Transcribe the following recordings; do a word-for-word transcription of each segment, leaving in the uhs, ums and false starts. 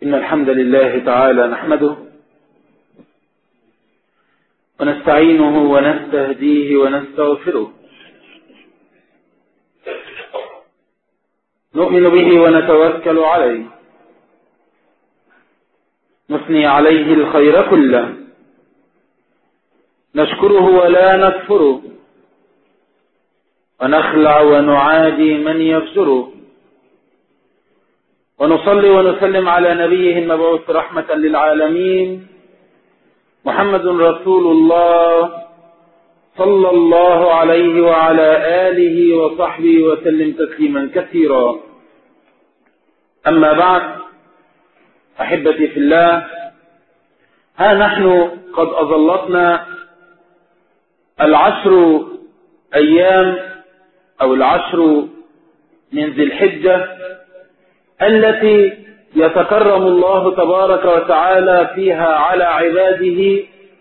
إن الحمد لله تعالى نحمده ونستعينه ونستهديه ونستغفره، نؤمن به ونتوكل عليه، نثني عليه الخير كله، نشكره ولا نكفره، ونخلع ونعادي من يفجره، ونصلي ونسلم على نبيه المبعوث رحمة للعالمين محمد رسول الله صلى الله عليه وعلى آله وصحبه وسلم تسليما كثيرا. أما بعد، أحبتي في الله، ها نحن قد أظلتنا العشر أيام أو العشر من ذي الحجة التي يتكرم الله تبارك وتعالى فيها على عباده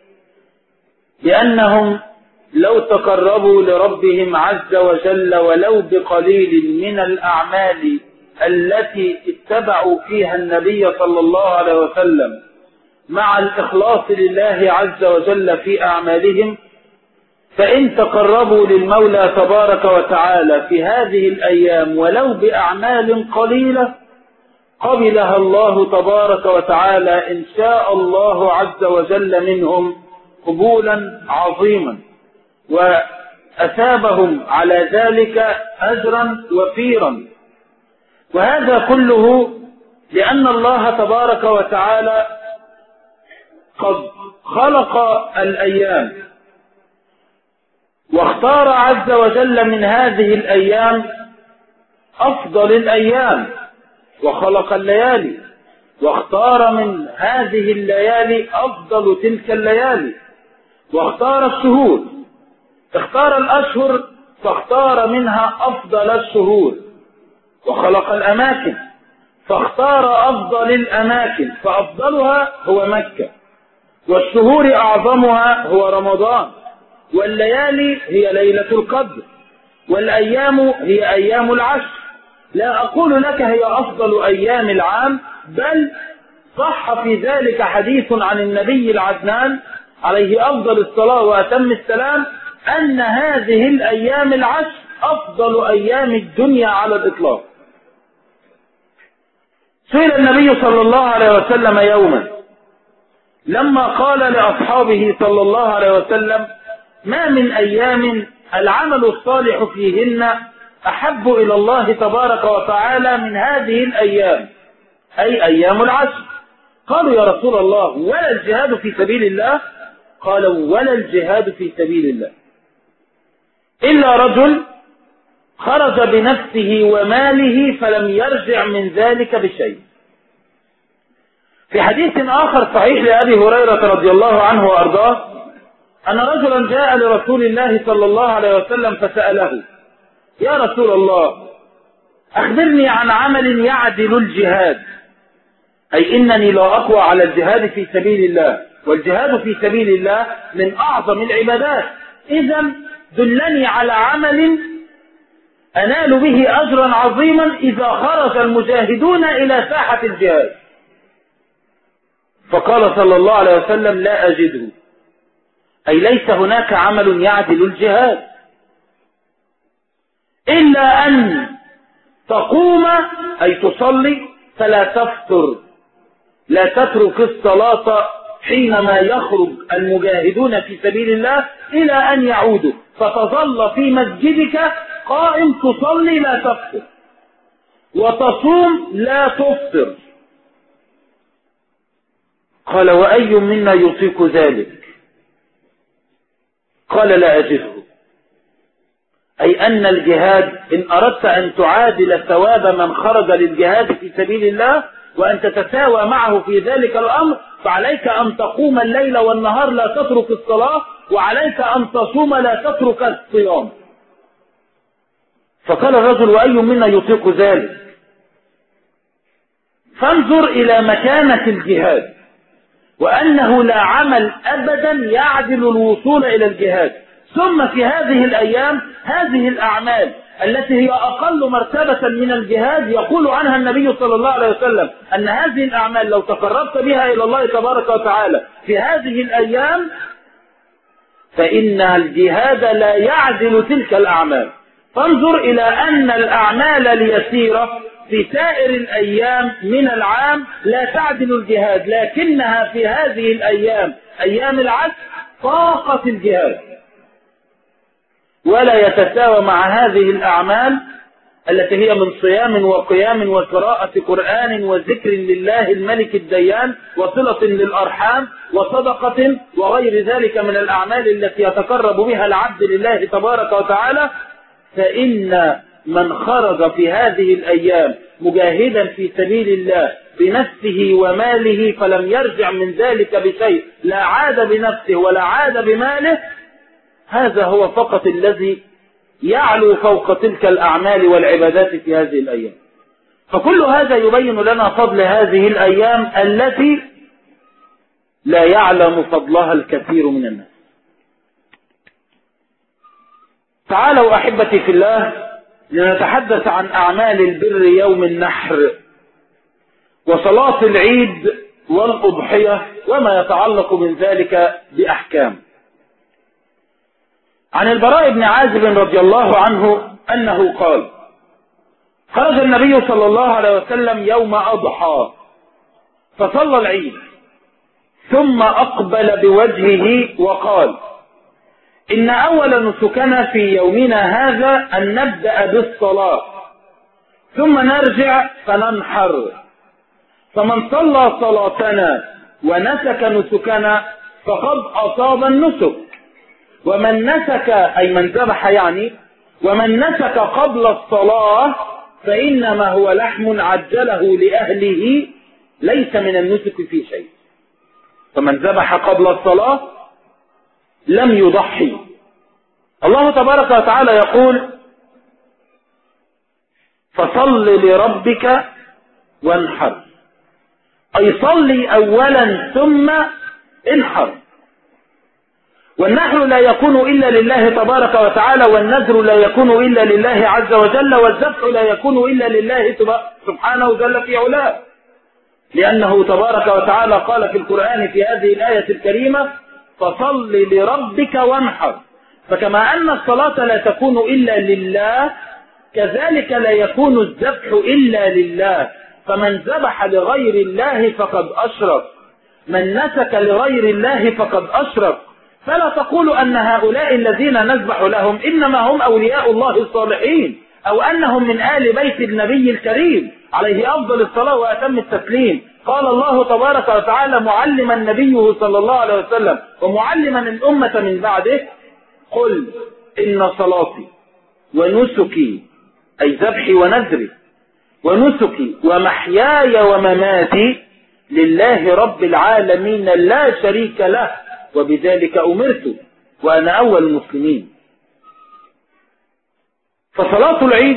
لأنهم لو تقربوا لربهم عز وجل ولو بقليل من الأعمال التي اتبعوا فيها النبي صلى الله عليه وسلم مع الإخلاص لله عز وجل في أعمالهم، فإن تقربوا للمولى تبارك وتعالى في هذه الأيام ولو بأعمال قليلة قبلها الله تبارك وتعالى إن شاء الله عز وجل منهم قبولا عظيما، وأثابهم على ذلك أجرا وفيرا. وهذا كله لأن الله تبارك وتعالى قد خلق الأيام واختار عز وجل من هذه الأيام أفضل الأيام، وخلق الليالي واختار من هذه الليالي أفضل تلك الليالي، واختار الشهور، اختار الأشهر فاختار منها أفضل الشهور، وخلق الأماكن فاختار أفضل الأماكن فأفضلها هو مكة، والشهور أعظمها هو رمضان، والليالي هي ليلة القدر، والأيام هي أيام العشر. لا أقول لك هي أفضل أيام العام، بل صح في ذلك حديث عن النبي العدنان عليه أفضل الصلاة وأتم السلام أن هذه الأيام العشر أفضل أيام الدنيا على الإطلاق. سئل النبي صلى الله عليه وسلم يوما لما قال لأصحابه صلى الله عليه وسلم: ما من أيام العمل الصالح فيهن أحب إلى الله تبارك وتعالى من هذه الأيام، أي أيام العشر؟ قالوا: يا رسول الله، ولا الجهاد في سبيل الله؟ قالوا: ولا الجهاد في سبيل الله إلا رجل خرج بنفسه وماله فلم يرجع من ذلك بشيء. في حديث آخر صحيح لأبي هريرة رضي الله عنه وأرضاه أن رجلا جاء لرسول الله صلى الله عليه وسلم فسأله: يا رسول الله، أخبرني عن عمل يعدل الجهاد، أي إنني لا أقوى على الجهاد في سبيل الله، والجهاد في سبيل الله من أعظم العبادات، إذا دلني على عمل أنال به أجرا عظيما إذا خرج المجاهدون إلى ساحة الجهاد. فقال صلى الله عليه وسلم: لا أجده، أي ليس هناك عمل يعدل الجهاد إلا أن تقوم أي تصلي فلا تفطر، لا تترك الصلاة حينما يخرج المجاهدون في سبيل الله إلى أن يعودوا، فتظل في مسجدك قائم تصلي لا تفطر، وتصوم لا تفطر. قال: وأي منا يطيق ذلك؟ قال: لا أجده، أي أن الجهاد إن أردت أن تعادل ثواب من خرج للجهاد في سبيل الله وأن تتساوى معه في ذلك الأمر، فعليك أن تقوم الليل والنهار لا تترك الصلاة، وعليك أن تصوم لا تترك الصيام. فقال الرجل: وأي منا يطيق ذلك؟ فانظر إلى مكانة الجهاد، وأنه لا عمل أبدا يعدل الوصول إلى الجهاد. ثم في هذه الأيام هذه الأعمال التي هي أقل مرتبة من الجهاد يقول عنها النبي صلى الله عليه وسلم أن هذه الأعمال لو تقربت بها إلى الله تبارك وتعالى في هذه الأيام فإن الجهاد لا يعدل تلك الأعمال. فانظر إلى أن الأعمال اليسيرة في سائر الأيام من العام لا تعدل الجهاد، لكنها في هذه الأيام أيام العشر فاقت الجهاد، ولا يتساوى مع هذه الأعمال التي هي من صيام وقيام وقراءة قرآن وذكر لله الملك الديان وصلة للأرحام وصدقة وغير ذلك من الأعمال التي يتقرب بها العبد لله تبارك وتعالى. فإن من خرج في هذه الأيام مجاهدا في سبيل الله بنفسه وماله فلم يرجع من ذلك بشيء، لا عاد بنفسه ولا عاد بماله، هذا هو فقط الذي يعلو فوق تلك الأعمال والعبادات في هذه الأيام. فكل هذا يبين لنا فضل هذه الأيام التي لا يعلم فضلها الكثير من الناس. تعالوا أحبتي في الله لنتحدث عن أعمال البر يوم النحر وصلاة العيد والأضحية وما يتعلق من ذلك بأحكام. عن البراء بن عازب رضي الله عنه أنه قال: خرج النبي صلى الله عليه وسلم يوم أضحى فصلى العيد ثم أقبل بوجهه وقال: إن أول نسكنا في يومنا هذا أن نبدأ بالصلاة ثم نرجع فننحر، فمن صلى صلاتنا ونسك نسكنا فقد أصاب النسك، ومن نسك أي من ذبح يعني ومن نسك قبل الصلاة فإنما هو لحم عجله لأهله ليس من النسك في شيء. فمن ذبح قبل الصلاة لم يضحي. الله تبارك وتعالى يقول: فصل لربك وانحر، أي صلي أولا ثم انحر. والنحر لا يكون إلا لله تبارك وتعالى، والنذر لا يكون إلا لله عز وجل، والذبح لا يكون إلا لله سبحانه جل في علاه، لأنه تبارك وتعالى قال في القرآن في هذه الآية الكريمة: فصل لربك وانحر. فكما أن الصلاة لا تكون إلا لله كذلك لا يكون الذبح إلا لله. فمن ذبح لغير الله فقد أشرك، من نسك لغير الله فقد أشرك. فلا تقولوا أن هؤلاء الذين نذبح لهم إنما هم أولياء الله الصالحين أو أنهم من آل بيت النبي الكريم عليه أفضل الصلاة وأتم التسليم. قال الله تبارك وتعالى معلما نبيه صلى الله عليه وسلم ومعلما الأمة من بعده: قل إن صلاتي ونسكي أي ذبحي ونذري ونسكي ومحياي ومماتي لله رب العالمين لا شريك له وبذلك أمرت وأنا أول المسلمين. فصلاة العيد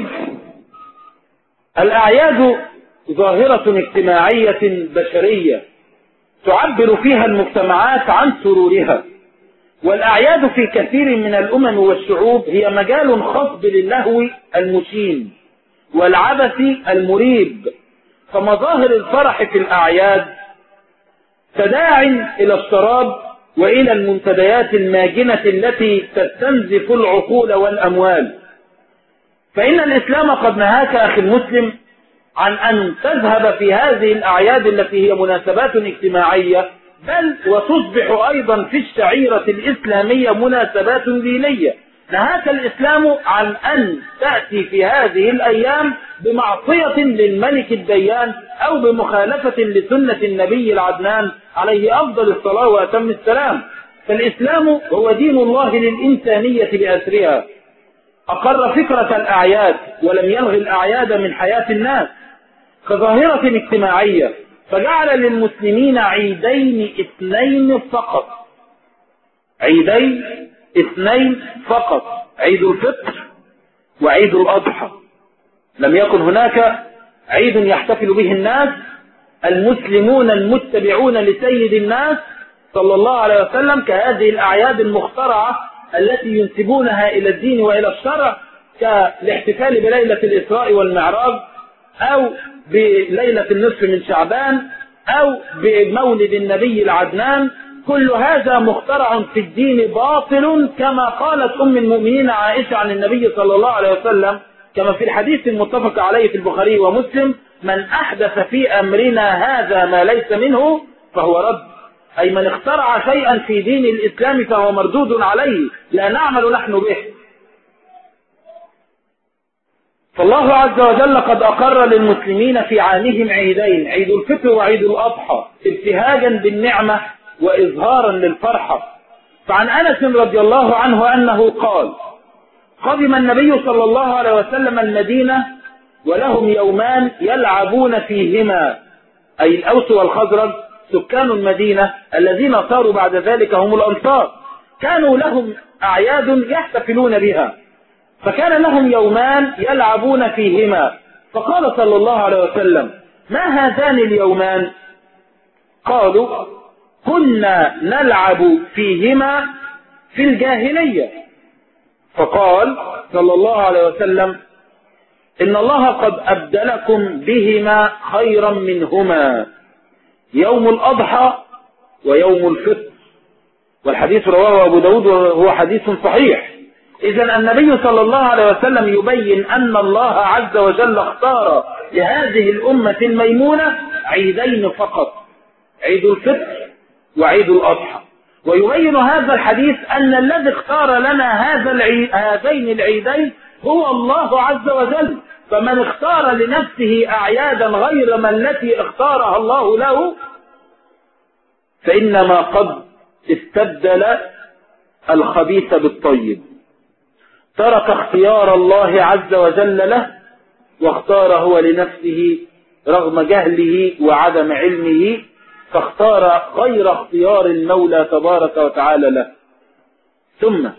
الأعياد ظاهرة اجتماعية بشرية تعبر فيها المجتمعات عن سرورها، والأعياد في كثير من الأمم والشعوب هي مجال خصب للهو المشين والعبث المريب. فمظاهر الفرح في الأعياد تداع إلى الشراب وإلى المنتديات الماجنة التي تستنزف العقول والأموال. فإن الإسلام قد نهاك أخي المسلم عن أن تذهب في هذه الأعياد التي هي مناسبات اجتماعية، بل وتصبح أيضا في الشعيرة الإسلامية مناسبات دينية. نهاك الإسلام عن أن تأتي في هذه الأيام بمعصية للملك الديان أو بمخالفة لسنة النبي العدنان عليه أفضل الصلاة وأتم السلام. فالإسلام هو دين الله للإنسانية بأسرها، أقر فكرة الأعياد ولم يلغي الأعياد من حياة الناس كظاهرة اجتماعية، فجعل للمسلمين عيدين اثنين فقط، عيدين اثنين فقط، عيد الفطر وعيد الأضحى. لم يكن هناك عيد يحتفل به الناس المسلمون المتبعون لسيد الناس صلى الله عليه وسلم كهذه الأعياد المخترعة التي ينسبونها إلى الدين وإلى الشرع، كالاحتفال بليلة الإسراء والمعراج، أو بليلة النصف من شعبان، أو بمولد النبي العدنان، كل هذا مخترع في الدين باطل، كما قالت أم المؤمنين عائشة عن النبي صلى الله عليه وسلم كما في الحديث المتفق عليه في البخاري ومسلم: من أحدث في أمرنا هذا ما ليس منه فهو رد. أي من اخترع شيئا في دين الإسلام فهو مردود عليه، لا نعمل نحن به. فالله عز وجل قد أقر للمسلمين في عامهم عيدين، عيد الفطر وعيد الأضحى، ابتهاجا بالنعمة وإظهارا للفرحة. فعن أنس رضي الله عنه أنه قال: قدم النبي صلى الله عليه وسلم المدينة ولهم يومان يلعبون فيهما، أي الأوس والخزرج سكان المدينة الذين صاروا بعد ذلك هم الأنصار، كانوا لهم أعياد يحتفلون بها، فكان لهم يومان يلعبون فيهما. فقال صلى الله عليه وسلم: ما هذان اليومان؟ قالوا: كنا نلعب فيهما في الجاهلية. فقال صلى الله عليه وسلم: إن الله قد أبدلكم بهما خيرا منهما، يوم الأضحى ويوم الفطر. والحديث رواه أبو داود وهو حديث صحيح. إذن النبي صلى الله عليه وسلم يبين أن الله عز وجل اختار لهذه الأمة الميمونة عيدين فقط، عيد الفطر وعيد الأضحى. ويبين هذا الحديث أن الذي اختار لنا هذا العيد هذين العيدين هو الله عز وجل. فمن اختار لنفسه أعيادا غير ما التي اختارها الله له فإنما قد استبدل الخبيث بالطيب، ترك اختيار الله عز وجل له واختار هو لنفسه رغم جهله وعدم علمه، فاختار غير اختيار المولى تبارك وتعالى له. ثم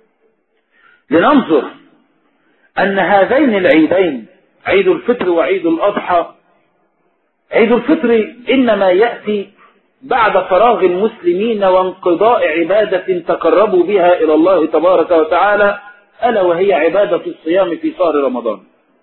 لننظر أن هذين العيدين، عيد الفطر وعيد الأضحى، عيد الفطر إنما يأتي بعد فراغ المسلمين وانقضاء عبادة تقربوا بها إلى الله تبارك وتعالى، ألا وهي عبادة الصيام في شهر رمضان.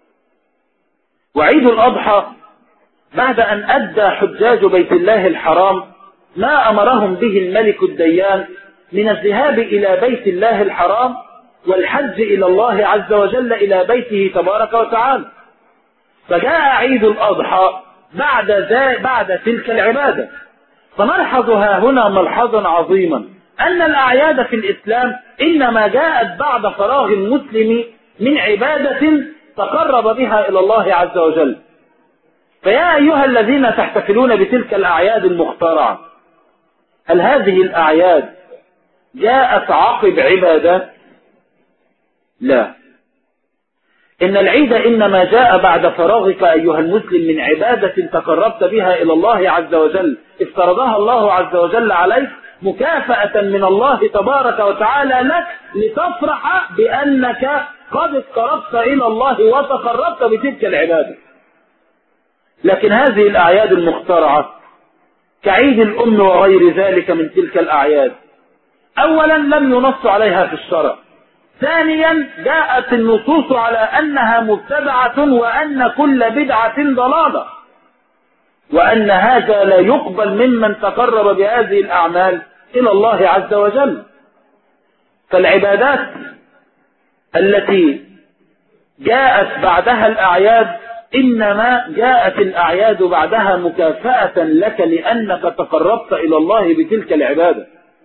وعيد الأضحى بعد أن أدى حجاج بيت الله الحرام ما أمرهم به الملك الديان من الذهاب إلى بيت الله الحرام والحج إلى الله عز وجل إلى بيته تبارك وتعالى. فجاء عيد الأضحى بعد بعد تلك العبادة. فنلحظ ها هنا ملحظا عظيما، أن الأعياد في الإسلام إنما جاءت بعد فراغ المسلم من عبادة تقرب بها إلى الله عز وجل. فيا أيها الذين تحتفلون بتلك الأعياد المخترعة، هل هذه الأعياد جاءت عقب عبادات؟ لا، إن العيد إنما جاء بعد فراغك أيها المسلم من عبادة تقربت بها إلى الله عز وجل، افترضها الله عز وجل عليك مكافأة من الله تبارك وتعالى لك، لتفرح بأنك قد اقتربت إلى الله وتقربت بتلك العبادة. لكن هذه الأعياد المخترعة كعيد الأم وغير ذلك من تلك الأعياد، أولا لم ينص عليها في الشرع، ثانيا جاءت النصوص على أنها مبتدعة وأن كل بدعة ضلالة، وأن هذا لا يقبل ممن تقرب بهذه الأعمال إلى الله عز وجل. فالعبادات التي جاءت بعدها الأعياد إنما جاءت الأعياد بعدها مكافأة لك لأنك تقربت إلى الله بتلك العبادة.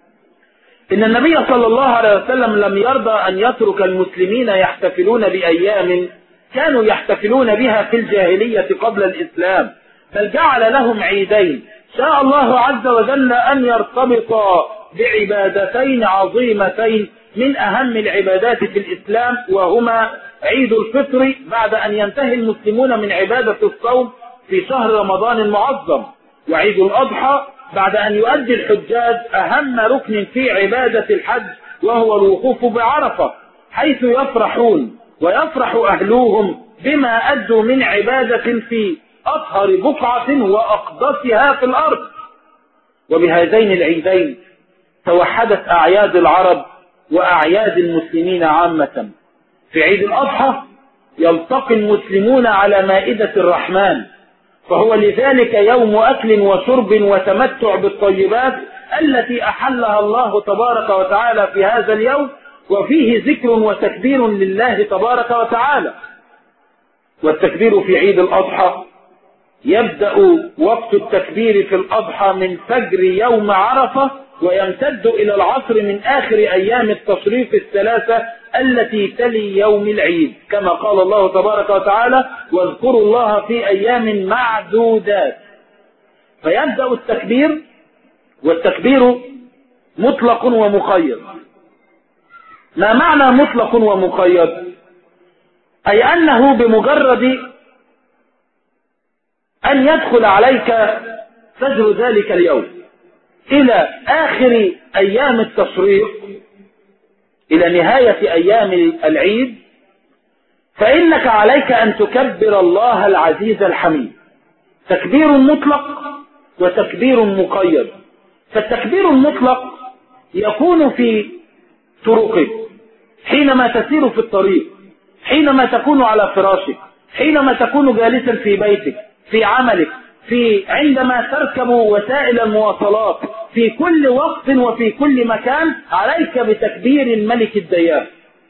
إن النبي صلى الله عليه وسلم لم يرضى أن يترك المسلمين يحتفلون بأيام كانوا يحتفلون بها في الجاهلية قبل الإسلام، بل جعل لهم عيدين شاء الله عز وجل أن يرتبطا بعبادتين عظيمتين من أهم العبادات في الإسلام، وهما عيد الفطر بعد أن ينتهي المسلمون من عبادة الصوم في شهر رمضان المعظم، وعيد الأضحى بعد أن يؤدي الحجاج أهم ركن في عبادة الحج وهو الوقوف بعرفة، حيث يفرحون ويفرح أهلوهم بما أدوا من عبادة في أطهر بقعة وأقدسها في الأرض. وبهذين العيدين توحدت أعياد العرب وأعياد المسلمين عامة، في عيد الأضحى يلتقي المسلمون على مائدة الرحمن، فهو لذلك يوم أكل وشرب وتمتع بالطيبات التي أحلها الله تبارك وتعالى في هذا اليوم، وفيه ذكر وتكبير لله تبارك وتعالى. والتكبير في عيد الأضحى يبدأ وقت التكبير في الأضحى من فجر يوم عرفة ويمتد إلى العصر من آخر أيام التشريق الثلاثة التي تلي يوم العيد، كما قال الله تبارك وتعالى: واذكروا الله في أيام معدودات. فيبدأ التكبير، والتكبير مطلق ومقيد. ما معنى مطلق ومقيد؟ أي أنه بمجرد أن يدخل عليك فجر ذلك اليوم إلى آخر أيام التشريق، إلى نهاية أيام العيد، فإنك عليك أن تكبر الله العزيز الحميد. تكبير مطلق وتكبير مقيد. فالتكبير المطلق يكون في طرقك، حينما تسير في الطريق، حينما تكون على فراشك، حينما تكون جالسا في بيتك، في عملك، في عندما تركب وسائل المواصلات، في كل وقت وفي كل مكان عليك بتكبير الملك الديان.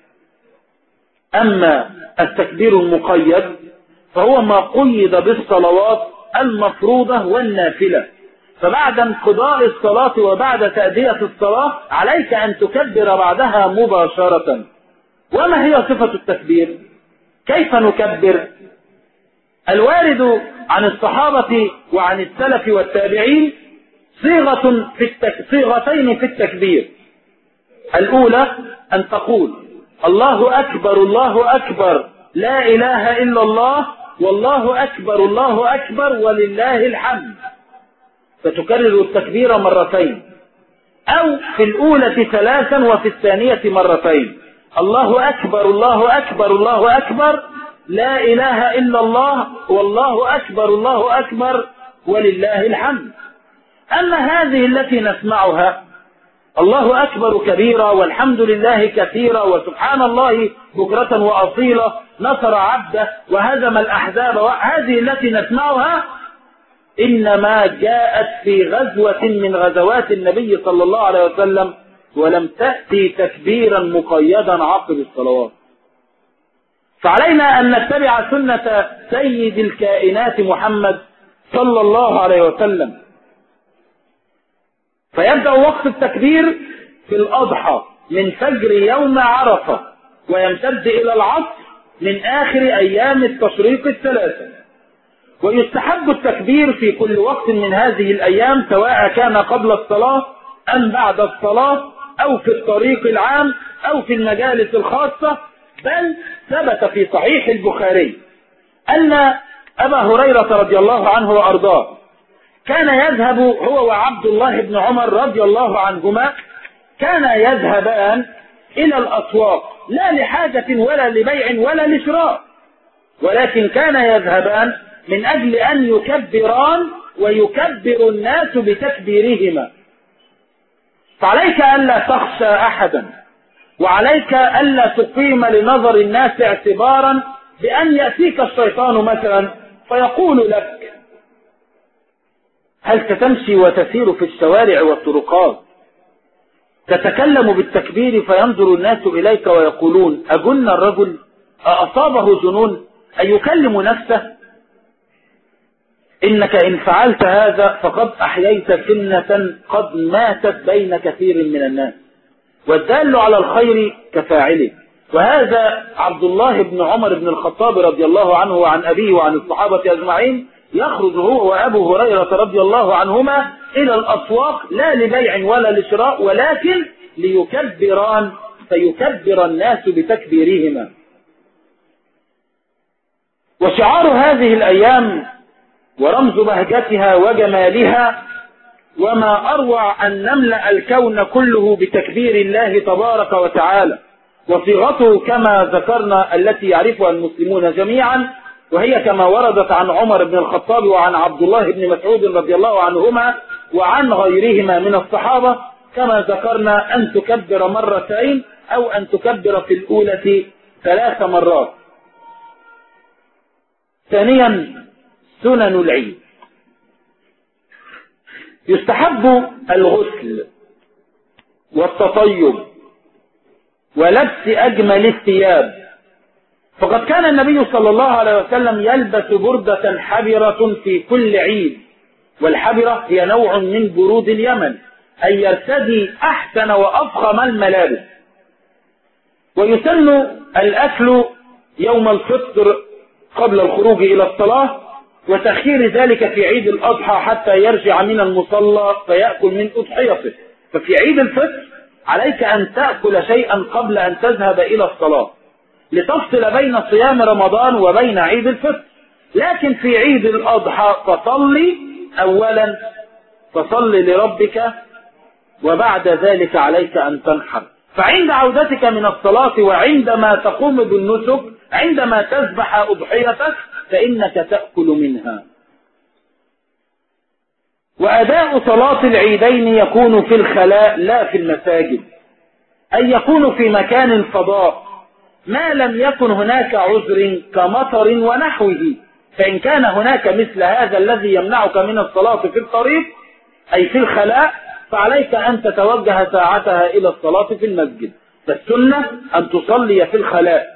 أما التكبير المقيد فهو ما قيد بالصلوات المفروضة والنافلة، فبعد انقضاء الصلاة وبعد تأدية الصلاة عليك أن تكبر بعدها مباشرة. وما هي صفة التكبير؟ كيف نكبر؟ الوارد عن الصحابة وعن السلف والتابعين صيغة في التك... صيغتين في التكبير. الأولى أن تقول: الله أكبر الله أكبر لا إله إلا الله، والله أكبر الله أكبر ولله الحمد، فتكرر التكبير مرتين، أو في الأولى ثلاثا وفي الثانية مرتين: الله أكبر الله أكبر الله أكبر لا إله إلا الله، والله أكبر الله أكبر ولله الحمد. أما هذه التي نسمعها: الله أكبر كبيرا والحمد لله كثيرا وسبحان الله بكرة وأصيلا نصر عبده وهزم الأحزاب، هذه التي نسمعها إنما جاءت في غزوة من غزوات النبي صلى الله عليه وسلم، ولم تأتي تكبيرا مقيدا عقب الصلوات. فعلينا أن نتبع سنة سيد الكائنات محمد صلى الله عليه وسلم. فيبدأ وقت التكبير في الأضحى من فجر يوم عرفة ويمتد إلى العصر من آخر أيام التشريق الثلاثة. ويستحب التكبير في كل وقت من هذه الأيام، سواء كان قبل الصلاة أم بعد الصلاة، أو في الطريق العام، أو في المجالس الخاصة. بل ثبت في صحيح البخاري أن أبا هريرة رضي الله عنه وأرضاه كان يذهب هو وعبد الله بن عمر رضي الله عنهما، كان يذهبان إلى الأسواق لا لحاجة ولا لبيع ولا لشراء، ولكن كان يذهبان من أجل أن يكبران ويكبر الناس بتكبيرهما. فعليك ألا تخشى أحدا، وعليك ألا تقيم لنظر الناس اعتبارا بأن يأتيك الشيطان مثلا فيقول لك: هل ستمشي وتسير في الشوارع والطرقات تتكلم بالتكبير فينظر الناس إليك ويقولون: أجن الرجل؟ أصابه جنون؟ أيكلم نفسه؟ إنك إن فعلت هذا فقد أحييت سنة قد ماتت بين كثير من الناس، والدال على الخير كفاعله. وهذا عبد الله بن عمر بن الخطاب رضي الله عنه وعن أبيه وعن الصحابة أجمعين يخرج هو وأبو هريرة رضي الله عنهما إلى الأسواق لا لبيع ولا لشراء، ولكن ليكبران فيكبر الناس بتكبيرهما. وشعار هذه الأيام ورمز بهجتها وجمالها: وما أروع أن نملأ الكون كله بتكبير الله تبارك وتعالى. وصيغته كما ذكرنا التي يعرفها المسلمون جميعا، وهي كما وردت عن عمر بن الخطاب وعن عبد الله بن مسعود رضي الله عنهما وعن غيرهما من الصحابة، كما ذكرنا أن تكبر مرتين أو أن تكبر في الأولى ثلاث مرات. ثانيا سنن العيد. يستحب الغسل والتطيب ولبس أجمل الثياب، فقد كان النبي صلى الله عليه وسلم يلبس بردة حبرة في كل عيد، والحبرة هي نوع من برود اليمن، أي يرتدي أحسن وأفخم الملابس. ويسن الأكل يوم الفطر قبل الخروج إلى الصلاة، وتأخير ذلك في عيد الأضحى حتى يرجع من المصلى فيأكل من أضحيته. ففي عيد الفطر عليك أن تأكل شيئا قبل أن تذهب إلى الصلاة لتفصل بين صيام رمضان وبين عيد الفطر. لكن في عيد الأضحى فصلي أولا، فصلي لربك، وبعد ذلك عليك أن تنحر. فعند عودتك من الصلاة وعندما تقوم بالنسك، عندما تذبح أضحيتك، فإنك تأكل منها. وأداء صلاة العيدين يكون في الخلاء لا في المساجد، أي يكون في مكان فضاء ما لم يكن هناك عذر كمطر ونحوه. فإن كان هناك مثل هذا الذي يمنعك من الصلاة في الطريق أي في الخلاء، فعليك أن تتوجه ساعتها إلى الصلاة في المسجد، فالسنة أن تصلي في الخلاء.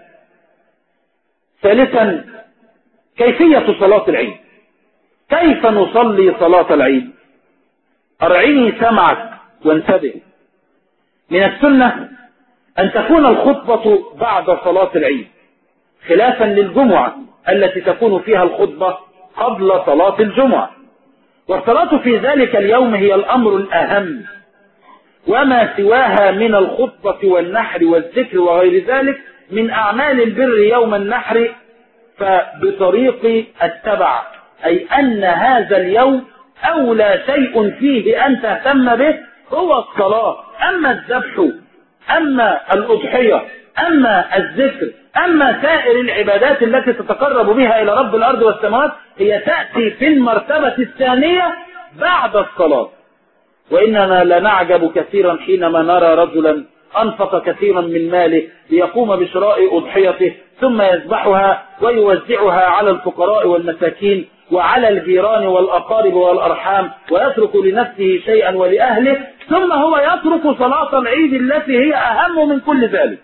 ثالثا كيفية صلاة العيد. كيف نصلي صلاة العيد؟ أرعني سمعك وانتبه. من السنة أن تكون الخطبة بعد صلاة العيد، خلافا للجمعة التي تكون فيها الخطبة قبل صلاة الجمعة. والصلاة في ذلك اليوم هي الأمر الأهم، وما سواها من الخطبة والنحر والذكر وغير ذلك من أعمال البر يوم النحر فبطريق التبع، أي أن هذا اليوم أولى شيء فيه أن تهتم به هو الصلاة. أما الذبح، أما الأضحية، أما الذكر، أما سائر العبادات التي تتقرب بها إلى رب الأرض والسماوات هي تأتي في المرتبة الثانية بعد الصلاة. وإننا لنعجب كثيرا حينما نرى رجلا أنفق كثيرا من ماله ليقوم بشراء أضحيته ثم يذبحها ويوزعها على الفقراء والمساكين وعلى الجيران والأقارب والأرحام، ويترك لنفسه شيئا ولأهله، ثم هو يترك صلاة العيد التي هي أهم من كل ذلك.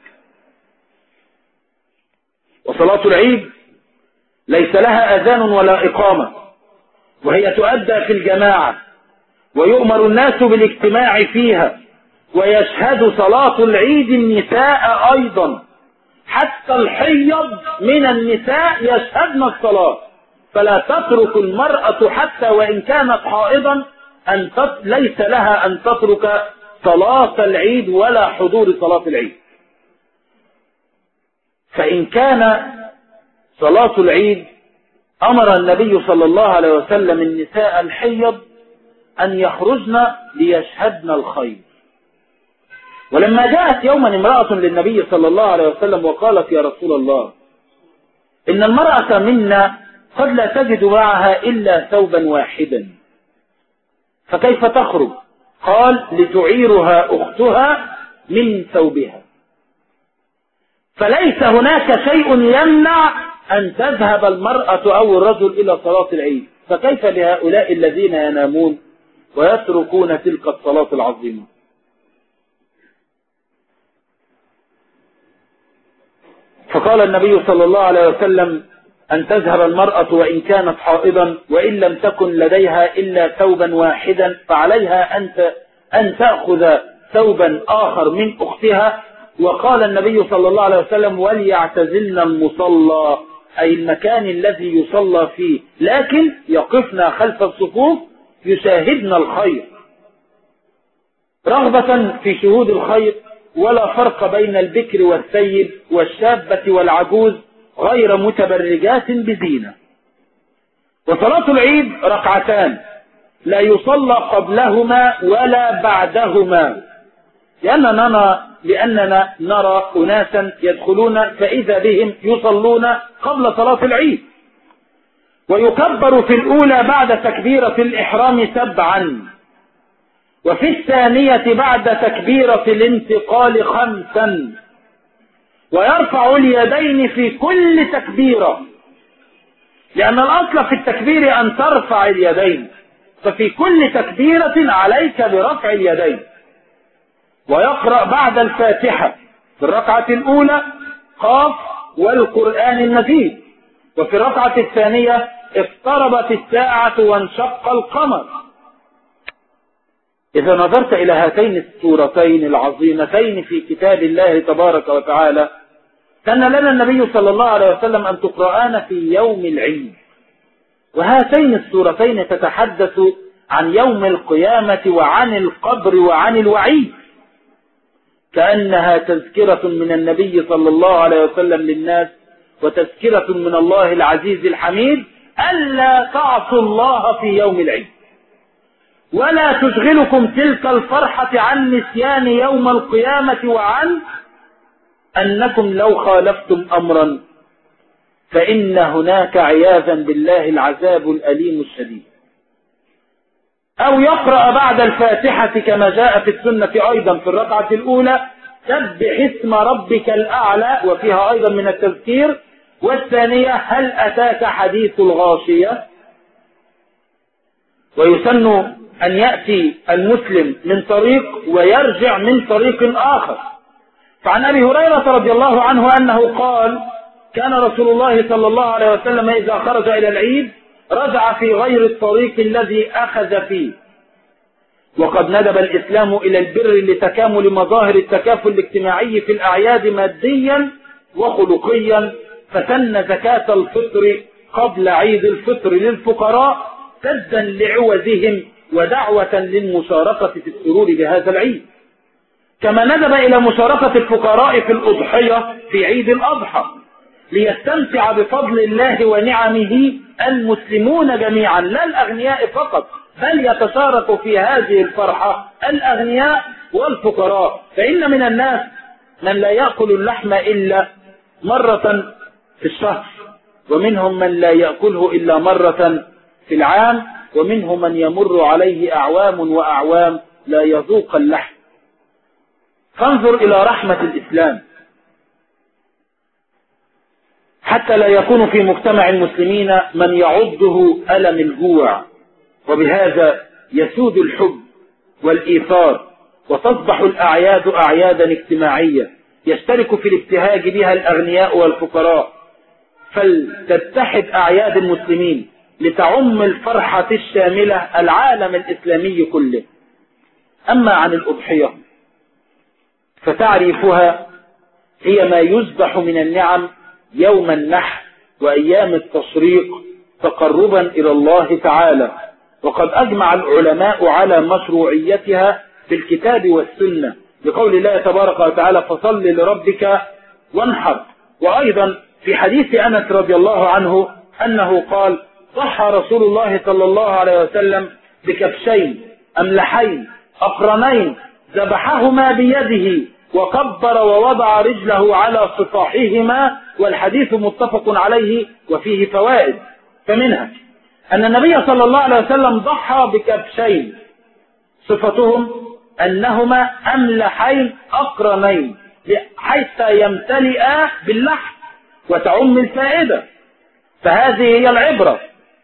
وصلاة العيد ليس لها أذان ولا إقامة، وهي تؤدى في الجماعة، ويؤمر الناس بالاجتماع فيها، ويشهد صلاة العيد النساء أيضا، حتى الحيض من النساء يشهدن الصلاة، فلا تترك المرأة حتى وإن كانت حائضا أن تت... ليس لها أن تترك صلاة العيد ولا حضور صلاة العيد. فإن كان صلاة العيد أمر النبي صلى الله عليه وسلم النساء الحيض أن يخرجن ليشهدن الخير. ولما جاءت يوما امرأة للنبي صلى الله عليه وسلم وقالت: يا رسول الله، إن المرأة منا قد لا تجد معها إلا ثوبا واحدا، فكيف تخرج؟ قال: لتعيرها أختها من ثوبها. فليس هناك شيء يمنع أن تذهب المرأة أو الرجل إلى صلاة العيد، فكيف بهؤلاء الذين ينامون ويتركون تلك الصلاة العظيمة؟ فقال النبي صلى الله عليه وسلم: أن تذهب المرأة وإن كانت حائضا وإن لم تكن لديها إلا ثوبا واحدا، فعليها أن تأخذ ثوبا آخر من أختها. وقال النبي صلى الله عليه وسلم: وليعتزلن المصلى، أي المكان الذي يصلى فيه، لكن يقفن خلف الصفوف يشاهدن الخير رغبة في شهود الخير، ولا فرق بين البكر والسيد والشابة والعجوز غير متبرجات بزينة. وصلاة العيد ركعتان لا يصلى قبلهما ولا بعدهما، لأننا, لأننا نرى أناسا يدخلون فإذا بهم يصلون قبل صلاة العيد. ويكبر في الأولى بعد تكبيرة الإحرام سبعا، وفي الثانية بعد تكبيرة الانتقال خمسا، ويرفع اليدين في كل تكبيرة، لأن الأصل في التكبير أن ترفع اليدين، ففي كل تكبيرة عليك برفع اليدين. ويقرأ بعد الفاتحة في الركعة الأولى قاف والقرآن المجيد، وفي الركعة الثانية اقتربت الساعة وانشق القمر. إذا نظرت إلى هاتين السورتين العظيمتين في كتاب الله تبارك وتعالى، كان لنا النبي صلى الله عليه وسلم أن تقرآن في يوم العيد. وهاتين السورتين تتحدث عن يوم القيامة وعن القبر وعن الوعيد، كأنها تذكرة من النبي صلى الله عليه وسلم للناس، وتذكرة من الله العزيز الحميد ألا تعصوا الله في يوم العيد، ولا تشغلكم تلك الفرحة عن نسيان يوم القيامة، وعن أنكم لو خالفتم أمرا فإن هناك عياذا بالله العذاب الأليم الشديد. أو يقرأ بعد الفاتحة كما جاء في السنة أيضا في الركعة الأولى سبح اسم ربك الأعلى، وفيها أيضا من التذكير، والثانية هل أتاك حديث الغاشية. ويسن أن يأتي المسلم من طريق ويرجع من طريق آخر. فعن أبي هريرة رضي الله عنه أنه قال كان رسول الله صلى الله عليه وسلم إذا خرج إلى العيد رجع في غير الطريق الذي أخذ فيه. وقد ندب الإسلام إلى البر لتكامل مظاهر التكافل الاجتماعي في الأعياد ماديا وخلقيا، فسن زكاة الفطر قبل عيد الفطر للفقراء سدا لعوزهم ودعوة للمشاركة في السرور بهذا العيد، كما ندب إلى مشاركة الفقراء في الأضحية في عيد الأضحى ليستمتع بفضل الله ونعمه المسلمون جميعا، لا الأغنياء فقط، بل يتشارك في هذه الفرحة الأغنياء والفقراء. فإن من الناس من لا يأكل اللحم إلا مرة في الشهر، ومنهم من لا يأكله إلا مرة في العام، ومنهم من يمر عليه أعوام وأعوام لا يذوق اللحم. فانظر إلى رحمة الإسلام حتى لا يكون في مجتمع المسلمين من يعضه ألم الجوع، وبهذا يسود الحب والإيثار، وتصبح الأعياد أعيادا اجتماعية يشترك في الابتهاج بها الأغنياء والفقراء. فلتتحد أعياد المسلمين لتعم الفرحة الشاملة العالم الإسلامي كله. أما عن الأضحية فتعريفها هي ما يذبح من النعم يوم النحر وأيام التشريق تقربا إلى الله تعالى، وقد أجمع العلماء على مشروعيتها في الكتاب والسنة لقول الله تبارك وتعالى فصل لربك وانحر. وأيضا في حديث أنس رضي الله عنه أنه قال ضحى رسول الله صلى الله عليه وسلم بكبشين أملحين أقرنين ذبحهما بيده وكبر ووضع رجله على صفاحهما، والحديث متفق عليه وفيه فوائد. فمنها أن النبي صلى الله عليه وسلم ضحى بكبشين صفتهم أنهما أملحين أقرنين حتى يمتلئا باللحم وتعم الفائدة، فهذه هي العبرة.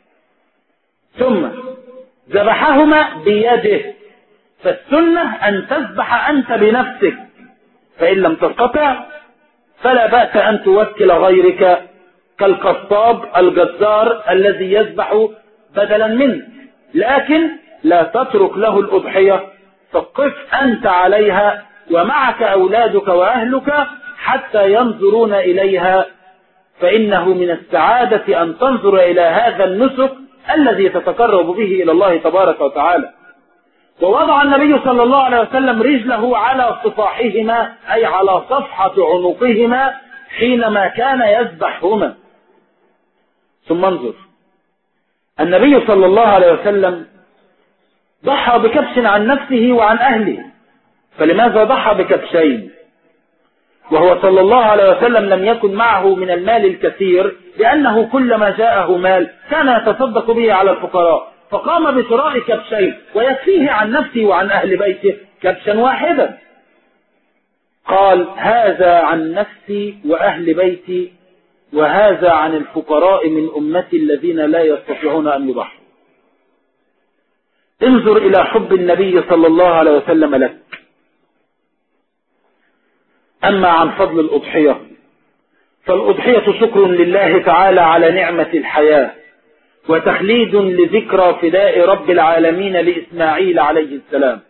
ثم ذبحهما بيده، فالسنة أن تذبح أنت بنفسك، فإن لم تستطع فلا بأس أن توكل غيرك كالقصاب الجزار الذي يذبح بدلا منه، لكن لا تترك له الأضحية، فقف أنت عليها ومعك أولادك وأهلك حتى ينظرون إليها، فإنه من السعادة أن تنظر إلى هذا النسك الذي تتقرب به إلى الله تبارك وتعالى. ووضع النبي صلى الله عليه وسلم رجله على صفاحهما أي على صفحة عنقهما حينما كان يذبحهما. ثم انظر النبي صلى الله عليه وسلم ضحى بكبش عن نفسه وعن أهله، فلماذا ضحى بكبشين وهو صلى الله عليه وسلم لم يكن معه من المال الكثير، لأنه كلما جاءه مال كان يتصدق به على الفقراء، فقام بشراء كبشين ويكفيه عن نفسه وعن أهل بيته كبشا واحدا. قال هذا عن نفسي وأهل بيتي وهذا عن الفقراء من أمتي الذين لا يستطيعون أن يضحوا. انظر إلى حب النبي صلى الله عليه وسلم لك. أما عن فضل الأضحية فالأضحية شكر لله تعالى على نعمة الحياة وتخليد لذكرى فداء رب العالمين لإسماعيل عليه السلام.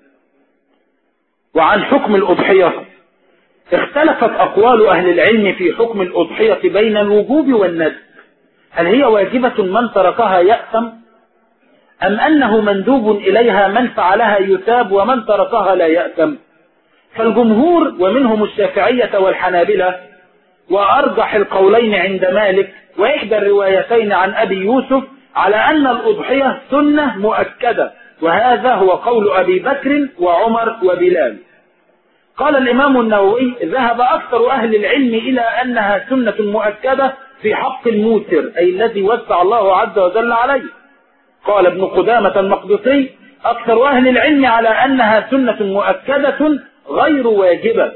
وعن حكم الأضحية اختلفت أقوال أهل العلم في حكم الأضحية بين الوجوب والندب. هل هي واجبة من تركها يأثم أم أنه مندوب إليها من فعلها يثاب ومن تركها لا يأثم؟ فالجمهور ومنهم الشافعية والحنابلة وأرجح القولين عند مالك وإحدى الروايتين عن أبي يوسف على أن الأضحية سنة مؤكدة، وهذا هو قول أبي بكر وعمر وبلال. قال الإمام النووي ذهب أكثر أهل العلم إلى أنها سنة مؤكدة في حق الموسر أي الذي وسع الله عز وجل عليه. قال ابن قدامة المقدسي أكثر أهل العلم على أنها سنة مؤكدة غير واجبة،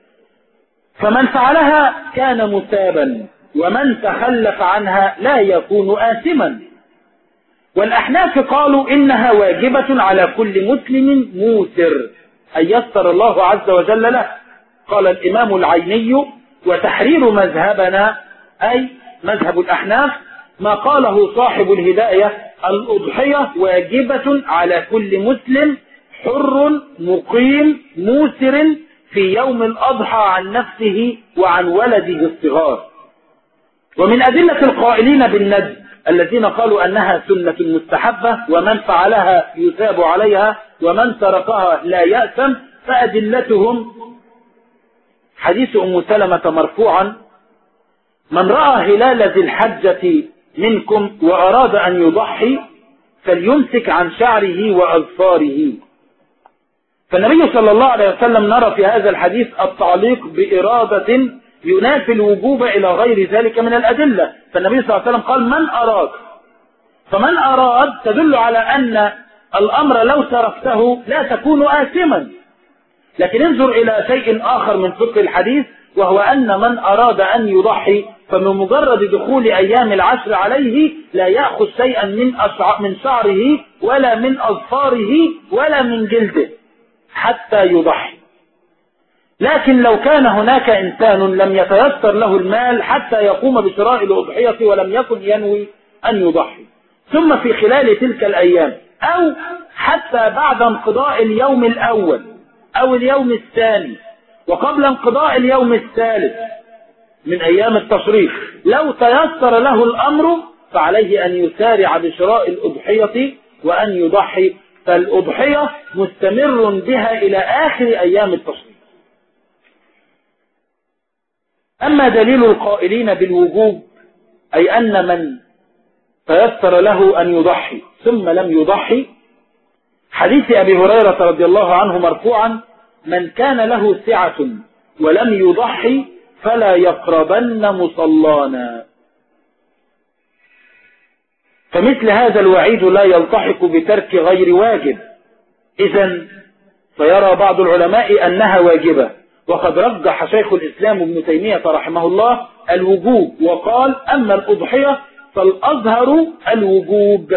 فمن فعلها كان مثابا ومن تخلف عنها لا يكون آثما. والأحناف قالوا إنها واجبة على كل مسلم موسر أن يسر الله عز وجل له. قال الإمام العيني وتحرير مذهبنا أي مذهب الأحناف ما قاله صاحب الهداية الأضحية واجبة على كل مسلم حر مقيم موسر في يوم الأضحى عن نفسه وعن ولده الصغار. ومن أدلة القائلين بالندب الذين قالوا أنها سنة مستحبة ومن فعلها يثاب عليها ومن تركها لا يأثم فأدلتهم حديث أم سلمة مرفوعا من رأى هلال ذي الحجة منكم وأراد أن يضحي فليمسك عن شعره وأظفاره. فالنبي صلى الله عليه وسلم نرى في هذا الحديث التعليق بإرادة ينافي الوجوب إلى غير ذلك من الأدلة. فالنبي صلى الله عليه وسلم قال من أراد، فمن أراد تدل على أن الأمر لو تركته لا تكون آثما. لكن انظر إلى شيء آخر من فقه الحديث وهو أن من أراد أن يضحي فمن مجرد دخول أيام العشر عليه لا يأخذ شيئا من من شعره ولا من أظفاره ولا من جلده حتى يضحي. لكن لو كان هناك إنسان لم يتيسر له المال حتى يقوم بشراء الأضحية ولم يكن ينوي أن يضحي ثم في خلال تلك الأيام أو حتى بعد انقضاء اليوم الأول أو اليوم الثاني وقبل انقضاء اليوم الثالث من أيام التشريق لو تيسر له الأمر فعليه أن يسارع بشراء الأضحية وأن يضحي، فالأضحية مستمر بها إلى آخر أيام التشريق. أما دليل القائلين بالوجوب أي أن من تيسر له أن يضحي ثم لم يضحي حديث أبي هريرة رضي الله عنه مرفوعا من كان له سعة ولم يضحي فلا يقربن مصلانا. فمثل هذا الوعيد لا يلتحق بترك غير واجب، إذن فيرى بعض العلماء أنها واجبة، وقد رجح شيخ الإسلام ابن تيمية رحمه الله الوجوب وقال أما الأضحية فالأظهر الوجوب،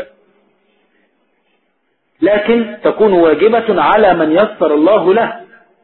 لكن تكون واجبة على من يسر الله له.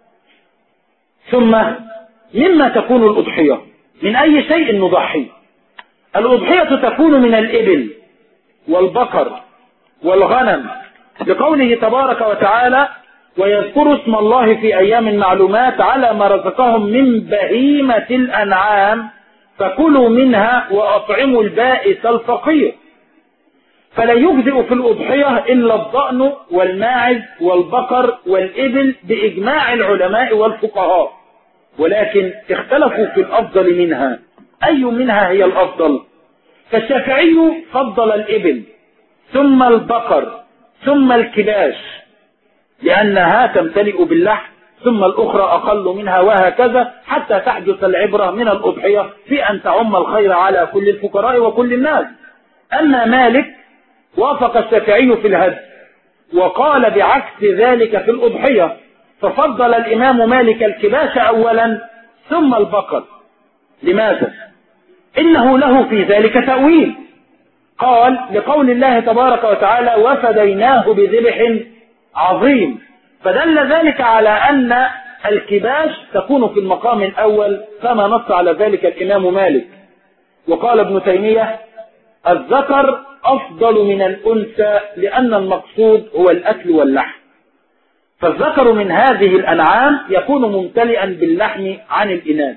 ثم مما تكون الأضحية من أي شيء نضحي؟ الأضحية تكون من الإبل والبقر والغنم لقوله تبارك وتعالى ويذكروا اسم الله في أيام معلومات على ما رزقهم من بهيمة الأنعام فكلوا منها وأطعموا البائس الفقير. فلا يجزئ في الأضحية إلا الضأن والماعز والبقر والإبل بإجماع العلماء والفقهاء، ولكن اختلفوا في الأفضل منها. أي منها هي الأفضل؟ فالشافعي فضل الإبل ثم البقر ثم الكباش لأنها تمتلئ باللحم ثم الأخرى أقل منها وهكذا حتى تحدث العبرة من الأضحية في أن تعم الخير على كل الفقراء وكل الناس. أما مالك وافق الشافعي في الهدي وقال بعكس ذلك في الأضحية، ففضل الإمام مالك الكباش أولا ثم البقر. لماذا؟ إنه له في ذلك تأويل. قال لقول الله تبارك وتعالى وفديناه بذبح عظيم، فدل ذلك على أن الكباش تكون في المقام الأول كما نص على ذلك الإمام مالك. وقال ابن تيمية الذكر أفضل من الأنثى لأن المقصود هو الأكل واللحم، فالذكر من هذه الأنعام يكون ممتلئا باللحم عن الإناث.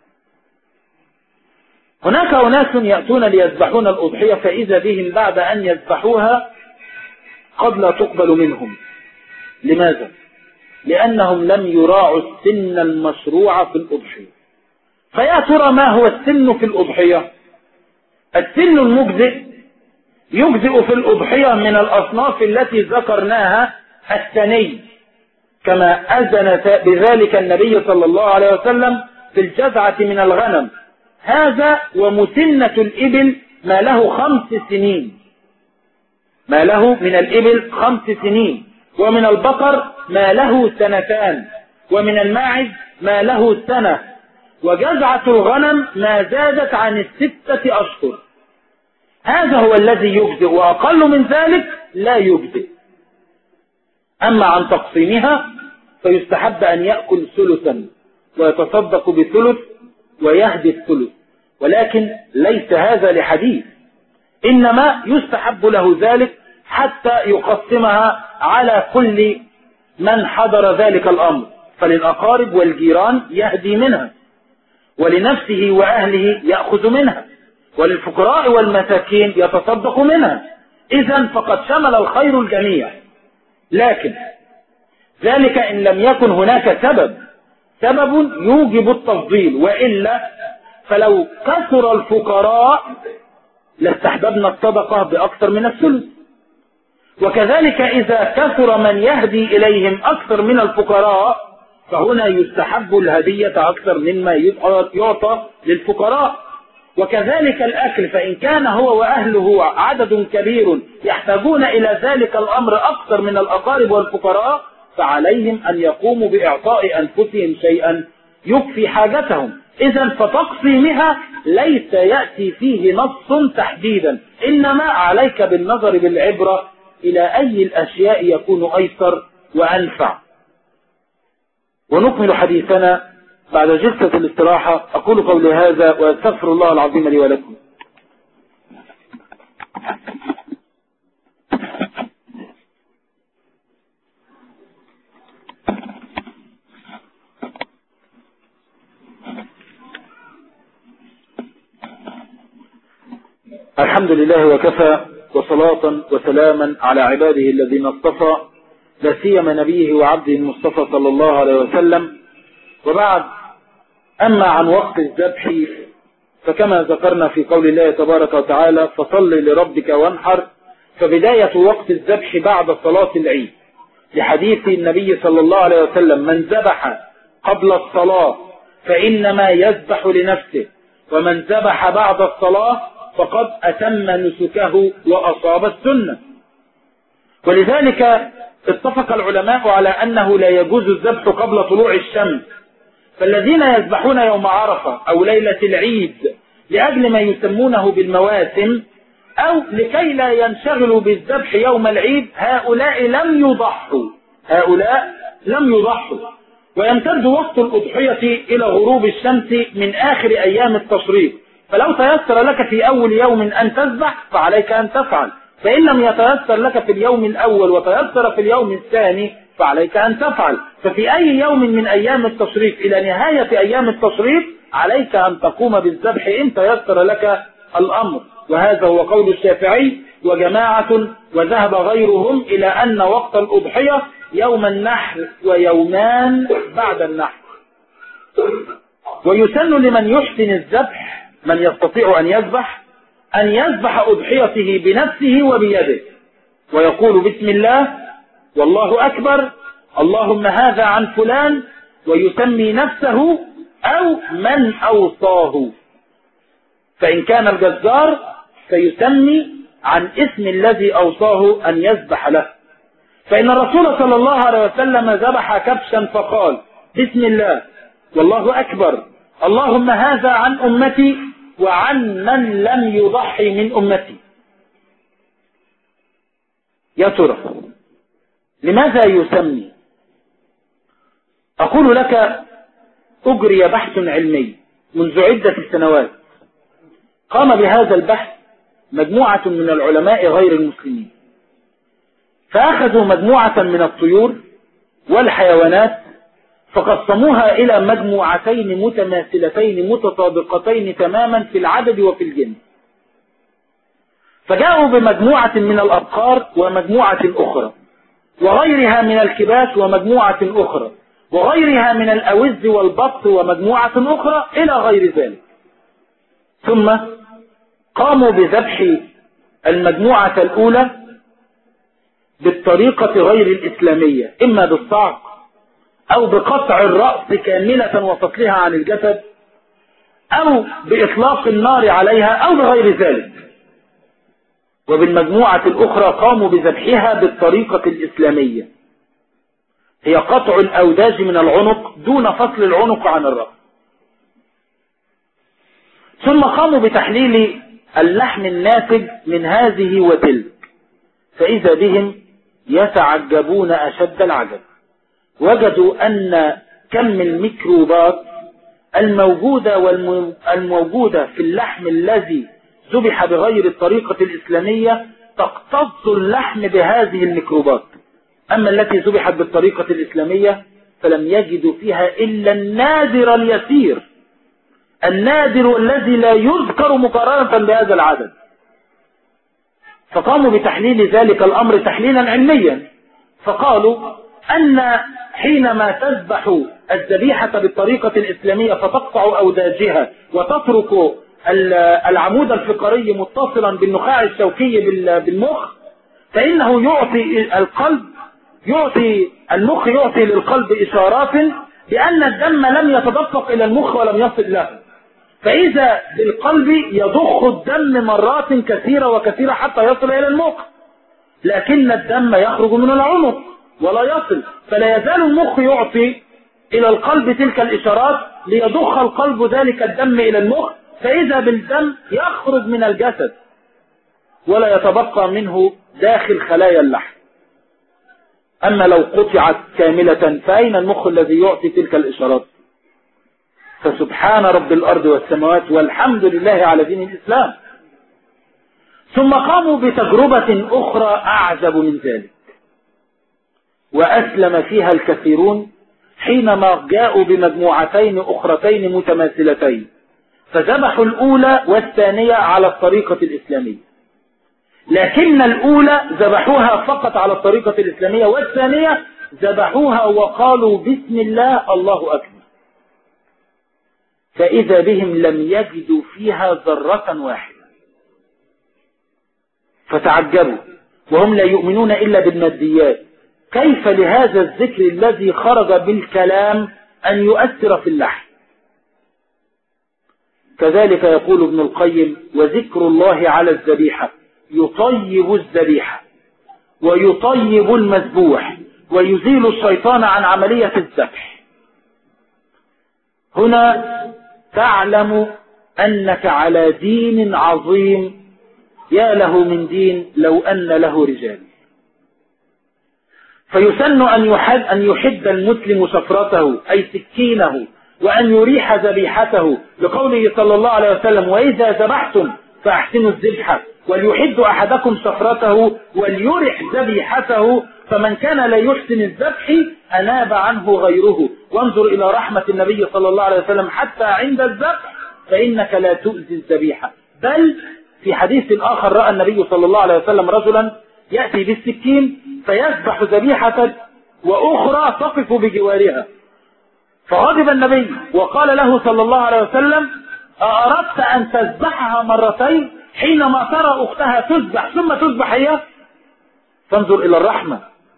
هناك أناس يأتون ليذبحون الأضحية فإذا بهم بعد أن يذبحوها قد لا تقبل منهم. لماذا؟ لأنهم لم يراعوا السن المشروع في الأضحية. فيا ترى ما هو السن في الأضحية؟ السن المجزئ يجزئ في الأضحية من الأصناف التي ذكرناها الثني، كما أذن بذلك النبي صلى الله عليه وسلم في الجزعة من الغنم، هذا ومسنة الإبل ما له خمس سنين، ما له من الإبل خمس سنين، ومن البقر ما له سنتان، ومن الماعز ما له سنة، وجزعة الغنم ما زادت عن الستة أشهر. هذا هو الذي يجزئ، وأقل من ذلك لا يجزئ. أما عن تقسيمها فيستحب أن يأكل ثلثا ويتصدق بثلث ويهدي الثلث، ولكن ليس هذا لحديث، إنما يستحب له ذلك حتى يقسمها على كل من حضر ذلك الأمر، فللأقارب والجيران يهدي منها، ولنفسه وأهله يأخذ منها، وللفقراء والمساكين يتصدق منها. إذن فقد شمل الخير الجميع، لكن ذلك إن لم يكن هناك سبب سبب يوجب التفضيل، وإلا فلو كثر الفقراء لاستحببنا الصدقة بأكثر من الثلث، وكذلك إذا كثر من يهدي إليهم أكثر من الفقراء فهنا يستحب الهدية أكثر مما يعطى للفقراء. وكذلك الأكل، فإن كان هو وأهله عدد كبير يحتاجون إلى ذلك الأمر أكثر من الأقارب والفقراء فعليهم أن يقوموا بإعطاء أنفسهم شيئا يكفي حاجتهم. إذن فتقسيمها ليس يأتي فيه نص تحديدا، إنما عليك بالنظر بالعبرة إلى أي الأشياء يكون أيسر وأنفع. ونكمل حديثنا بعد جلسة الاستراحة. أقول قولي هذا وأستغفر الله العظيم لي ولكم. الحمد لله وكفى، وصلاة وسلاما على عباده الذين اصطفى، لا سيما نبيه وعبده المصطفى صلى الله عليه وسلم. وبعد، أما عن وقت الذبح فكما ذكرنا في قول الله تبارك وتعالى فصل لربك وانحر، فبداية وقت الذبح بعد صلاة العيد، لحديث النبي صلى الله عليه وسلم من ذبح قبل الصلاة فإنما يذبح لنفسه، ومن ذبح بعد الصلاة فقد أتم نسكه وأصاب السنة. ولذلك اتفق العلماء على أنه لا يجوز الذبح قبل طلوع الشمس، فالذين يذبحون يوم عرفة أو ليلة العيد لأجل ما يسمونه بالمواسم أو لكي لا ينشغلوا بالذبح يوم العيد، هؤلاء لم يضحوا هؤلاء لم يضحوا ويمتد وقت الأضحية إلى غروب الشمس من آخر أيام التشريق. فلو تيسر لك في أول يوم أن تذبح فعليك أن تفعل، فإن لم يتيسر لك في اليوم الأول وتيسر في اليوم الثاني فعليك أن تفعل. ففي أي يوم من أيام التشريق إلى نهاية أيام التشريق عليك أن تقوم بالذبح إن تيسر لك الأمر. وهذا هو قول الشافعي وجماعة، وذهب غيرهم إلى أن وقت الأضحية يوم النحر ويومان بعد النحر. ويسن لمن يحسن الذبح، من يستطيع أن يذبح، أن يذبح أضحيته بنفسه وبيده ويقول بسم الله والله أكبر اللهم هذا عن فلان، ويسمي نفسه أو من أوصاه. فإن كان الجزار فيسمي عن اسم الذي أوصاه أن يذبح له. فإن الرسول صلى الله عليه وسلم ذبح كبشا فقال بسم الله والله أكبر، اللهم هذا عن أمتي وعن من لم يضحي من أمتي. يا ترى لماذا يسمي؟ أقول لك أجري بحث علمي منذ عدة سنوات، قام بهذا البحث مجموعة من العلماء غير المسلمين، فأخذوا مجموعة من الطيور والحيوانات فقسموها إلى مجموعتين متماثلتين متطابقتين تماما في العدد وفي الجنس، فجاءوا بمجموعة من الأبقار ومجموعة أخرى وغيرها من الكباش ومجموعة أخرى وغيرها من الأوز والبط ومجموعة أخرى إلى غير ذلك، ثم قاموا بذبح المجموعة الأولى بالطريقة غير الإسلامية، إما بالصعق أو بقطع الرأس كاملة وفصلها عن الجسد أو بإطلاق النار عليها أو بغير ذلك، وبالمجموعة الأخرى قاموا بذبحها بالطريقة الإسلامية، هي قطع الأوداج من العنق دون فصل العنق عن الرأس. ثم قاموا بتحليل اللحم الناتج من هذه وتلك، فإذا بهم يتعجبون أشد العجب، وجدوا أن كم الميكروبات الموجودة والموجودة في اللحم الذي ذبح بغير الطريقة الإسلامية تقتص اللحم بهذه الميكروبات، أما التي ذبحت بالطريقة الإسلامية فلم يجدوا فيها إلا النادر اليسير، النادر الذي لا يذكر مقارنة بهذا العدد. فقاموا بتحليل ذلك الأمر تحليلا علميا، فقالوا أن حينما تذبح الذبيحة بالطريقة الإسلامية فتقطع أوداجها وتترك العمود الفقري متصلا بالنخاع الشوكي بالمخ، فإنه يعطي القلب يعطي المخ يعطي للقلب إشارات بأن الدم لم يتدفق إلى المخ ولم يصل له، فإذا بالقلب يضخ الدم مرات كثيرة وكثيرة حتى يصل إلى المخ، لكن الدم يخرج من العنق ولا يصل، فلا يزال المخ يعطي إلى القلب تلك الإشارات ليضخ القلب ذلك الدم إلى المخ، فإذا بالدم يخرج من الجسد ولا يتبقى منه داخل خلايا اللحم. أما لو قطعت كاملة فأين المخ الذي يعطي تلك الإشارات؟ فسبحان رب الأرض والسماوات والحمد لله على دين الإسلام. ثم قاموا بتجربة أخرى أعجب من ذلك، وأسلم فيها الكثيرون حينما جاءوا بمجموعتين أخرتين متماثلتين، فذبحوا الأولى والثانية على الطريقة الإسلامية، لكن الأولى ذبحوها فقط على الطريقة الإسلامية، والثانية ذبحوها وقالوا بسم الله الله أكبر، فإذا بهم لم يجدوا فيها ذرة واحدة، فتعجبوا وهم لا يؤمنون إلا بالماديات، كيف لهذا الذكر الذي خرج بالكلام أن يؤثر في اللحم؟ كذلك يقول ابن القيم: وذكر الله على الذبيحة يطيب الذبيحة ويطيب المذبوح ويزيل الشيطان عن عملية الذبح. هنا تعلم أنك على دين عظيم، يا له من دين لو أن له رجال. فيسن أن يحد, أن يحد المسلم شفرته أي سكينه وأن يريح ذبيحته، لقوله صلى الله عليه وسلم: وإذا ذبحتم فأحسنوا الذبح وليحد أحدكم شفرته وليرح ذبيحته، فمن كان لا يحسن الذبح أناب عنه غيره. وانظر إلى رحمة النبي صلى الله عليه وسلم حتى عند الذبح فإنك لا تؤذي الذبيحة، بل في حديث آخر رأى النبي صلى الله عليه وسلم رجلا يأتي بالسكين فيذبح ذبيحة وأخرى تقف بجوارها، فغضب النبي وقال له صلى الله عليه وسلم: أردت أن تذبحها مرتين حينما ترى أختها تذبح ثم تذبح هي؟ فانظر إلى الرحمة.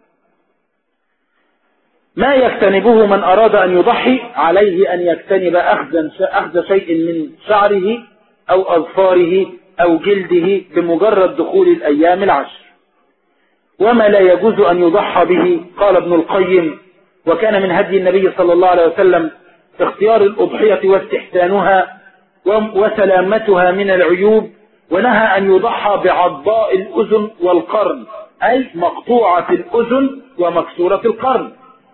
ما يجتنبه من أراد أن يضحي عليه أن يجتنب أخذ شيء من شعره أو أظفاره أو جلده بمجرد دخول الأيام العشر. وما لا يجوز أن يضحى به. قال ابن القيم: وكان من هدي النبي صلى الله عليه وسلم اختيار الأضحية واستحسانها وسلامتها من العيوب، ونهى أن يضحى بعضاء الأذن والقرن، أي مقطوعة الأذن ومكسورة القرن،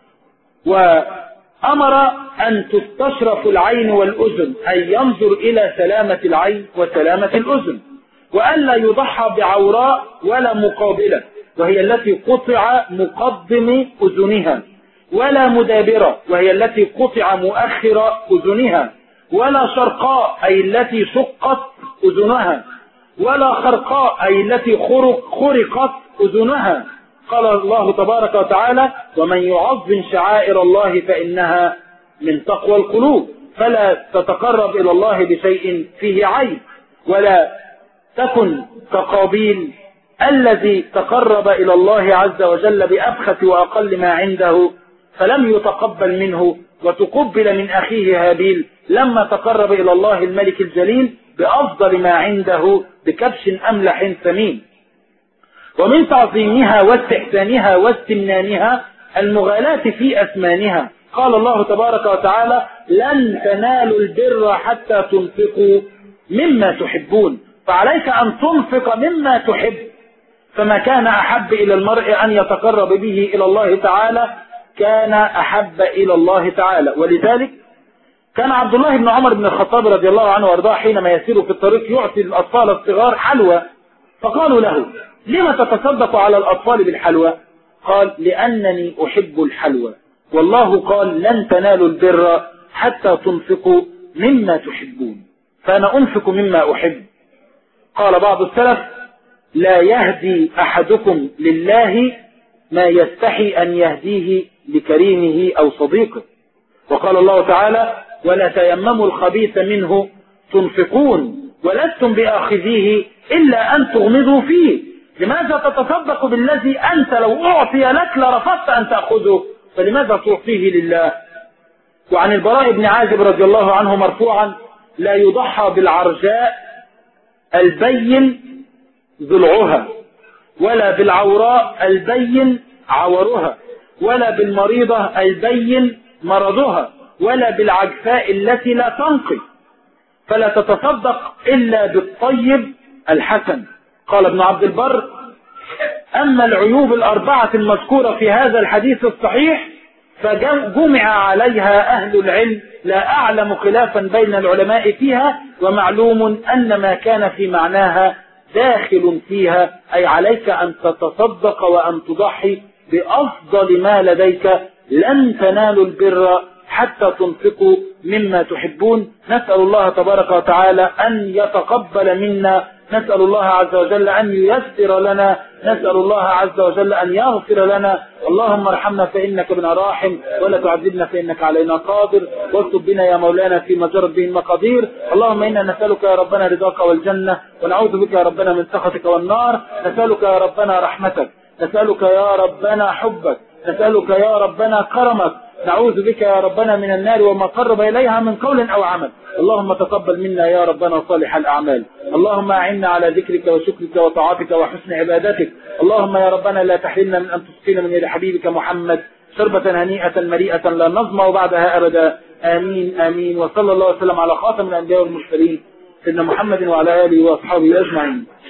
وأمر أن تستشرف العين والأذن، أي ينظر إلى سلامة العين وسلامة الأذن، وألا يضحى بعوراء ولا مقابلة، وهي التي قطع مقدم أذنها، ولا مدابرة، وهي التي قطع مؤخر أذنها، ولا شرقاء، أي التي شقت أذنها، ولا خرقاء، أي التي خرق خرقت أذنها. قال الله تبارك وتعالى: ومن يعظم شعائر الله فإنها من تقوى القلوب، فلا تتقرب إلى الله بشيء فيه عيب، ولا تكن كقابيل الذي تقرب إلى الله عز وجل بأبخس وأقل ما عنده فلم يتقبل منه، وتقبل من أخيه هابيل لما تقرب إلى الله الملك الجليل بأفضل ما عنده بكبش أملح ثمين. ومن تعظيمها واستحسانها واستمنانها المغالاة في أثمانها. قال الله تبارك وتعالى: لن تنالوا البر حتى تنفقوا مما تحبون، فعليك أن تنفق مما تحب، فما كان أحب إلى المرء أن يتقرب به إلى الله تعالى كان أحب إلى الله تعالى. ولذلك كان عبد الله بن عمر بن الخطاب رضي الله عنه وارضاه حينما يسير في الطريق يعطي الأطفال الصغار حلوى، فقالوا له: لما تتصدق على الأطفال بالحلوى؟ قال: لأنني أحب الحلوى، والله قال: لن تنالوا البر حتى تنفقوا مما تحبون، فأنا أنفق مما أحب. قال بعض السلف: لا يهدي أحدكم لله ما يستحي أن يهديه لكريمه أو صديقه. وقال الله تعالى: ولا تيمموا الخبيث منه تنفقون ولستم بآخذيه إلا أن تغمضوا فيه. لماذا تتصدق بالذي أنت لو أعطي لك لرفضت أن تأخذه؟ فلماذا تعطيه لله؟ وعن البراء بن عازب رضي الله عنه مرفوعا: لا يضحى بالعرجاء البين ضلعها، ولا بالعوراء البين عورها، ولا بالمريضة البين مرضها، ولا بالعجفاء التي لا تنقي، فلا تتصدق إلا بالطيب الحسن. قال ابن عبد البر: أما العيوب الأربعة المذكورة في هذا الحديث الصحيح فجمع عليها أهل العلم، لا أعلم خلافا بين العلماء فيها، ومعلوم أن ما كان في معناها داخل فيها، أي عليك أن تتصدق وأن تضحي بأفضل ما لديك. لن تنالوا البر حتى تنفقوا مما تحبون. نسأل الله تبارك وتعالى أن يتقبل منا، نسأل الله عز وجل أن ييسر لنا، نسأل الله عز وجل أن يغفر لنا. اللهم ارحمنا فإنك بنا راحم، ولا تعذبنا فإنك علينا قادر، واكتب بنا يا مولانا فيما جرت به المقادير. اللهم إنا نسألك يا ربنا رضاك والجنة، ونعوذ بك يا ربنا من سخطك والنار. نسألك يا ربنا رحمتك، نسألك يا ربنا حبك، نسألك يا ربنا كرمك، نعوذ بك يا ربنا من النار وما قرب إليها من قول أو عمل. اللهم تقبل منا يا ربنا صالح الأعمال. اللهم أعنا على ذكرك وشكرك وطاعتك وحسن عبادتك. اللهم يا ربنا لا تحرمنا من أن تسقينا من يد حبيبك محمد شربة هنيئة مريئة لا نظمأ بعدها أبدا. آمين آمين. وصلى الله وسلم على خاتم الأنبياء والمرسلين سيدنا محمد وعلى آله وأصحابه أجمعين.